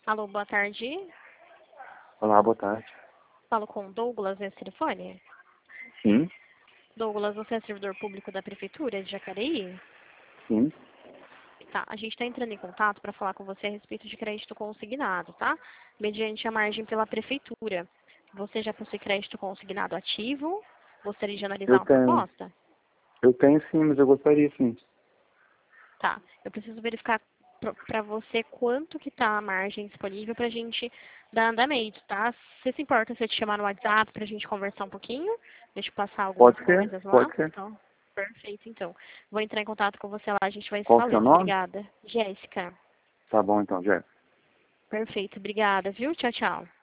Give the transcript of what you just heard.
Alô, boa tarde. Olá, boa tarde. Falo com Douglas nesse telefone. Sim, Douglas, você é servidor público da Prefeitura de Jacareí? sim. Tá, a gente está entrando em contato para falar com você a respeito de crédito consignado, tá? Mediante a margem pela Prefeitura. Você já possui crédito consignado ativo? Gostaria de analisar Eu uma tenho. proposta? Eu tenho sim, mas eu gostaria sim. Tá, eu preciso verificar para você quanto que tá a margem disponível para a gente dar andamento, tá? Você se importa se eu te chamar no WhatsApp para a gente conversar um pouquinho? Deixa eu passar algumas Pode ser, coisas lá. pode ser. Então, perfeito, então. Vou entrar em contato com você lá, a gente vai se Qual o seu falando. nome? Obrigada. Jéssica. Tá bom então, Jeff. Perfeito, obrigada, viu? Tchau, tchau.